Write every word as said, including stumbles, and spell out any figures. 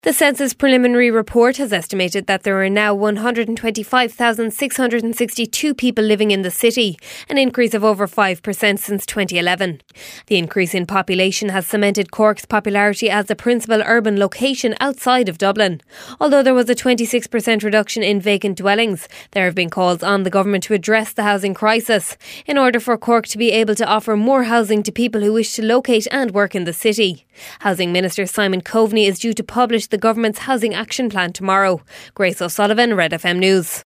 The Census preliminary report has estimated that there are now one hundred twenty-five thousand six hundred sixty-two people living in the city, an increase of over five percent since twenty eleven. The increase in population has cemented Cork's popularity as the principal urban location outside of Dublin. Although there was a twenty-six percent reduction in vacant dwellings, there have been calls on the government to address the housing crisis in order for Cork to be able to offer more housing to people who wish to locate and work in the city. Housing Minister Simon Coveney is due to publish the government's Housing Action Plan tomorrow. Grace O'Sullivan, Red F M News.